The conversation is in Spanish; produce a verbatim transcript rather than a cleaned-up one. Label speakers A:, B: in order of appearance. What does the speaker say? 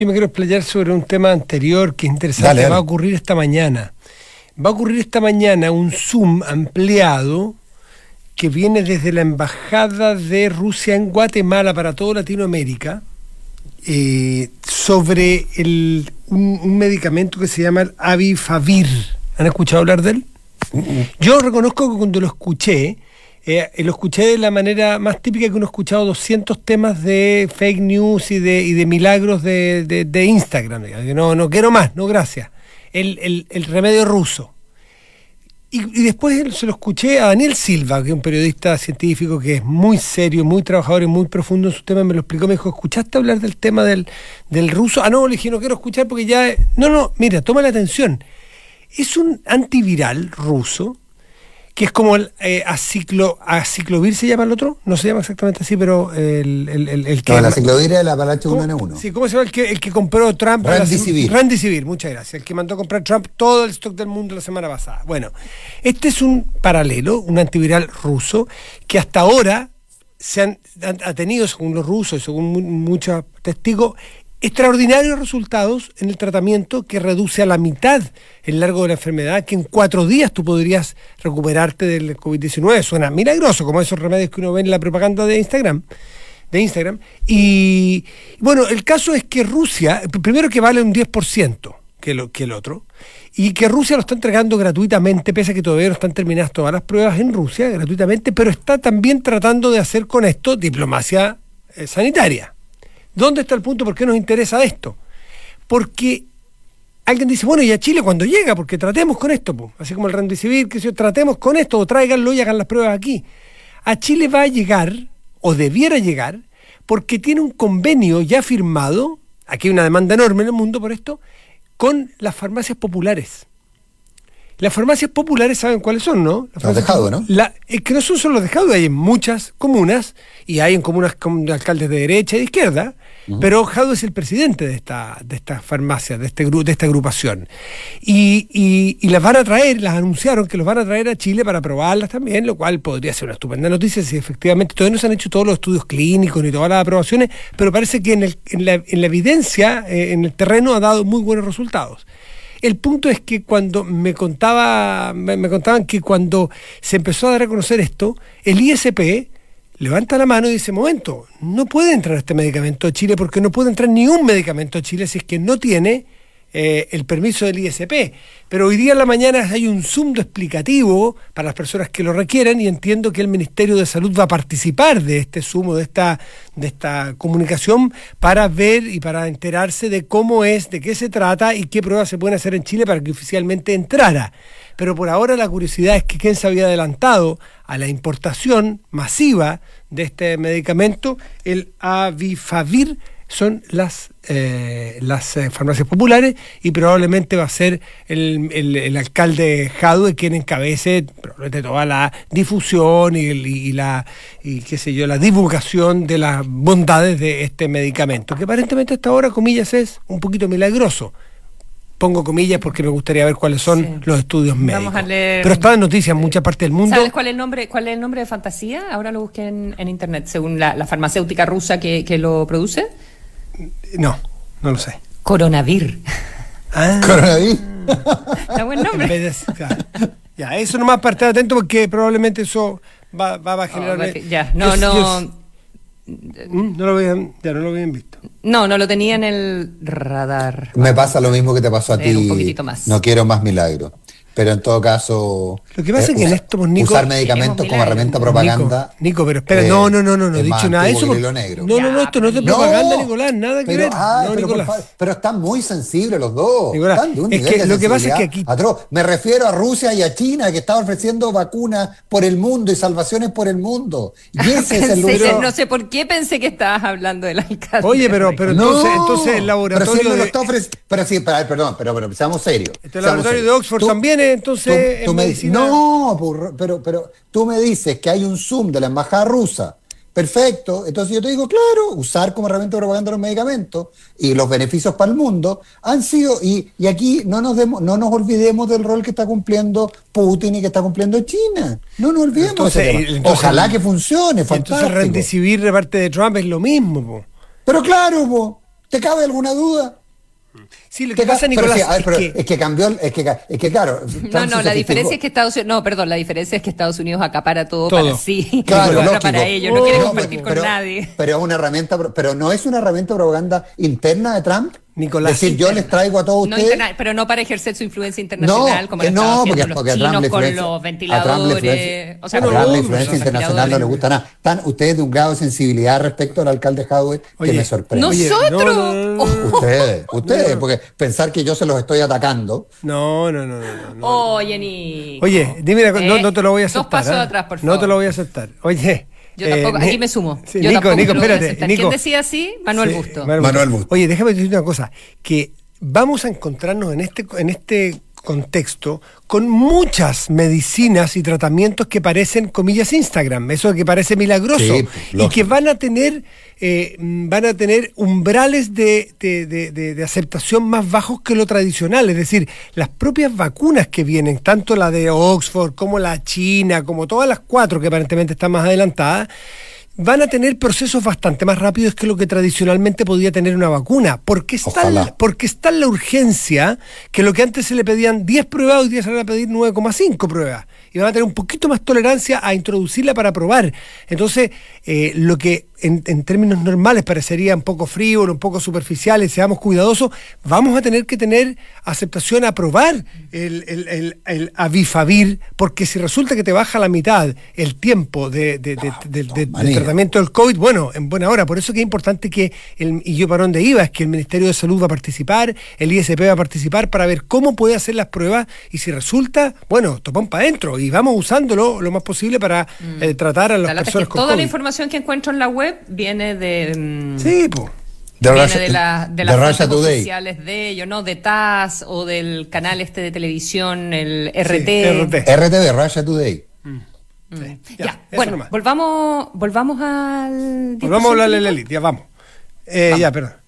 A: Yo me quiero explayar sobre un tema anterior que es interesante. Dale, dale. Va a ocurrir esta mañana. Va a ocurrir esta mañana un Zoom ampliado que viene desde la Embajada de Rusia en Guatemala para toda Latinoamérica eh, sobre el, un, un medicamento que se llama el Avifavir. ¿Han escuchado hablar de él? Uh-uh. Yo reconozco que cuando lo escuché, Eh, lo escuché de la manera más típica que uno ha escuchado doscientos temas de fake news y de, y de milagros de, de, de Instagram. No, no quiero más, no gracias. El, el, el remedio ruso. Y, y después se lo escuché a Daniel Silva, que es un periodista científico que es muy serio, muy trabajador y muy profundo en su tema. Me lo explicó, me dijo, ¿escuchaste hablar del tema del, del ruso? Ah, no, le dije, no quiero escuchar porque ya... No, no, mira, toma la atención. Es un antiviral ruso que es como el eh, aciclo, aciclovir se llama el otro, no se llama exactamente así, pero el, el, el, el que...
B: No, el aciclovir es la Apalache uno ene uno.
A: Sí, ¿cómo se llama el que, el que compró Trump?
B: Remdesivir.
A: Remdesivir, muchas gracias. El que mandó a comprar Trump todo el stock del mundo la semana pasada. Bueno, este es un paralelo, un antiviral ruso, que hasta ahora se han, ha tenido, según los rusos y según muchos testigos, extraordinarios resultados en el tratamiento que reduce a la mitad el largo de la enfermedad, que en cuatro días tú podrías recuperarte del covid diecinueve. Suena milagroso, como esos remedios que uno ve en la propaganda de Instagram. de Instagram. Y bueno, el caso es que Rusia, primero que vale un diez por ciento que, lo, que el otro, y que Rusia lo está entregando gratuitamente, pese a que todavía no están terminadas todas las pruebas en Rusia, gratuitamente, pero está también tratando de hacer con esto diplomacia eh, sanitaria. ¿Dónde está el punto? ¿Por qué nos interesa esto? Porque alguien dice, bueno, ¿y a Chile cuando llega? Porque tratemos con esto, pues. Así como el Remdesivir, que si tratemos con esto, o tráiganlo y hagan las pruebas aquí. A Chile va a llegar, o debiera llegar, porque tiene un convenio ya firmado, aquí hay una demanda enorme en el mundo por esto, con las farmacias populares. Las farmacias populares, ¿saben cuáles son, no? Las
B: los dejados, ¿no?
A: La, es que no son solo los dejados, hay en muchas comunas, y hay en comunas con alcaldes de derecha y de izquierda, uh-huh. Pero Jado es el presidente de esta de estas farmacias, de este de esta agrupación. Y, y, y las van a traer, las anunciaron que los van a traer a Chile para probarlas también, lo cual podría ser una estupenda noticia si efectivamente todavía no se han hecho todos los estudios clínicos ni todas las aprobaciones, pero parece que en, el, en, la, en la evidencia, eh, en el terreno, ha dado muy buenos resultados. El punto es que cuando me contaba, me, me contaban que cuando se empezó a dar a conocer esto, el I S P levanta la mano y dice, momento, no puede entrar este medicamento a Chile porque no puede entrar ni un medicamento a Chile si es que no tiene eh, el permiso del I S P. Pero hoy día en la mañana hay un Zoom explicativo para las personas que lo requieran y entiendo que el Ministerio de Salud va a participar de este Zoom, de esta, de esta comunicación, para ver y para enterarse de cómo es, de qué se trata y qué pruebas se pueden hacer en Chile para que oficialmente entrara. Pero por ahora la curiosidad es que quién se había adelantado a la importación masiva de este medicamento, el Avifavir, son las eh, las eh, farmacias populares, y probablemente va a ser el, el, el alcalde Jadwe quien encabece probablemente toda la difusión y, y la y qué sé yo la divulgación de las bondades de este medicamento, que aparentemente hasta ahora, comillas, es un poquito milagroso. Pongo comillas porque me gustaría ver cuáles son sí. los estudios médicos. Vamos a leer... Pero está en noticias en muchas partes del mundo.
C: ¿Sabes cuál es el nombre, cuál es el nombre de fantasía? Ahora lo busqué en, en internet, según la, la farmacéutica rusa que, que lo produce.
A: No, no lo sé.
C: Coronavir.
B: Ah. Coronavir.
C: Está buen nombre.
A: En vez de, claro. Ya, eso nomás para estar atento porque probablemente eso va, va a generar...
C: Oh, ya, no, yo, no... Yo,
A: no lo habían, ya no lo habían visto.
C: No, no lo tenía en el radar.
B: Me pasa lo mismo que te pasó a ti.
C: Un poquitito más.
B: No quiero más milagros. Pero en todo caso,
A: lo que pasa eh, es que en esto, pues, Nico,
B: usar medicamentos como herramienta de propaganda.
A: Nico, Nico, pero espera, eh, no, no, no, no, no he dicho nada de eso. Porque,
B: negro.
A: No, no, no, esto no es de
B: no,
A: propaganda, Nicolás, nada que
B: pero,
A: ver.
B: Ay,
A: no,
B: pero,
A: Nicolás.
B: Por, pero están muy sensibles los dos.
A: Nicolás,
B: están de un
A: es que lo que pasa es que aquí...
B: Atroz. Me refiero a Rusia y a China, que están ofreciendo vacunas por el mundo y salvaciones por el mundo. Y ese es el
C: lugar. No sé por qué pensé que estabas hablando del alcalde.
A: Oye, pero, pero
B: no,
A: entonces, entonces el laboratorio...
B: Pero si
A: de...
B: lo está ofreciendo... Pero sí, para, perdón, pero, pero seamos serios.
A: Este laboratorio de Oxford tú, también es entonces
B: tú, tú
A: en
B: me,
A: medicina...
B: No, No, pero, pero tú me dices que hay un Zoom de la embajada rusa, perfecto, entonces yo te digo, claro, usar como herramienta de propaganda los medicamentos y los beneficios para el mundo han sido, y, y aquí no nos demos, no nos olvidemos del rol que está cumpliendo Putin y que está cumpliendo China, no nos olvidemos.
A: Entonces,
B: de ese tema.
A: entonces,
B: ojalá que funcione, fantástico.
A: Entonces Remdesivir de parte de Trump es lo mismo, po.
B: Pero claro, po. ¿Te cabe alguna duda?
A: Sí, lo que pasa, Nicolás,
B: sí, a ver,
A: es,
B: pero
A: que...
B: es que cambió, es que, es que claro.
C: No, no, la diferencia es que Estados Unidos, no, perdón, la diferencia es que Estados Unidos acapara todo,
A: todo.
C: para sí,
B: claro,
C: para,
B: lógico.
C: para ellos, no quiere
B: No,
C: compartir
B: pero,
C: con nadie.
B: Pero es una herramienta, pero no es una herramienta de propaganda interna de Trump.
A: Nicolás,
B: es decir, yo les traigo a todos
C: no
B: ustedes.
C: interna, pero no para ejercer su influencia internacional,
B: no,
C: como lo
B: no,
C: estaban
B: porque,
C: haciendo
B: porque
C: los
B: a Trump
C: chinos
B: le
C: con
B: influencia-
C: los
B: a Trump le
C: ventiladores,
B: influencia-
C: o sea,
B: a
C: con
B: Trump la
C: los
B: influencia internacional no le
C: aspiradores.
B: gusta nada. Están ustedes de un grado de sensibilidad respecto al alcalde Jadwe que
A: Oye,
B: me sorprende.
A: Oye,
C: ¡Nosotros!
A: no, no, no, no.
B: Ustedes, ustedes,
A: No, no.
B: porque pensar que yo se los estoy atacando.
A: No, no, no, no, no, no.
C: Oye, Nico.
A: Oye, dime una cosa, no, no te lo voy a aceptar.
C: Dos pasos
A: ¿ah?
C: atrás, por favor.
A: No te lo voy a aceptar. Oye.
C: Yo tampoco,
A: eh,
C: aquí me sumo.
A: sí,
C: Yo
A: Nico,
C: tampoco
A: Nico,
C: lo voy a
A: espérate.
C: aceptar.
A: Nico.
C: ¿Quién decía así? Manuel
A: Sí,
C: Busto.
B: Manuel Busto.
A: Oye, déjame decir una cosa, que vamos a encontrarnos en este, en este contexto con muchas medicinas y tratamientos que parecen, comillas, Instagram, eso que parece milagroso,
B: Sí,
A: y
B: lógico.
A: que van a tener eh, van a tener umbrales de, de, de, de, de aceptación más bajos que lo tradicional, es decir, las propias vacunas que vienen, tanto la de Oxford como la china, como todas las cuatro que aparentemente están más adelantadas, van a tener procesos bastante más rápidos que lo que tradicionalmente podía tener una vacuna, porque está,
B: Ojalá.
A: porque está en la urgencia que lo que antes se le pedían diez pruebas, hoy día se le van a pedir nueve coma cinco pruebas, y van a tener un poquito más tolerancia a introducirla para probar. Entonces, eh, lo que en, en términos normales parecería un poco frívolo, un poco superficial, y seamos cuidadosos, vamos a tener que tener aceptación a probar el, el, el, el Avifavir, porque si resulta que te baja la mitad el tiempo de, de, de, de, de, de, de tratamiento del COVID, bueno, en buena hora. Por eso que es importante que, el, y yo para dónde iba, es que el Ministerio de Salud va a participar, el I S P va a participar para ver cómo puede hacer las pruebas, y si resulta, bueno, topón para adentro, y vamos usándolo lo más posible para mm. eh, tratar a las
C: la
A: personas
C: es que
A: con
C: toda
A: COVID.
C: la información que encuentro en la web viene de... Mm,
A: sí, pues.
B: De,
C: viene
B: Russia,
C: de, la, de
B: de
C: las
B: Russia
C: fuentes
B: Today.
C: oficiales de ellos, ¿no? De T A S o del canal este de televisión, el R T.
A: Sí, R T.
B: R T V, Russia Today.
A: Mm. Sí,
C: ya,
A: ya,
C: bueno,
A: nomás.
C: volvamos, volvamos al...
A: Volvamos a hablarle a la elite, ya vamos. Eh,
C: Vamos.
A: Ya, perdón.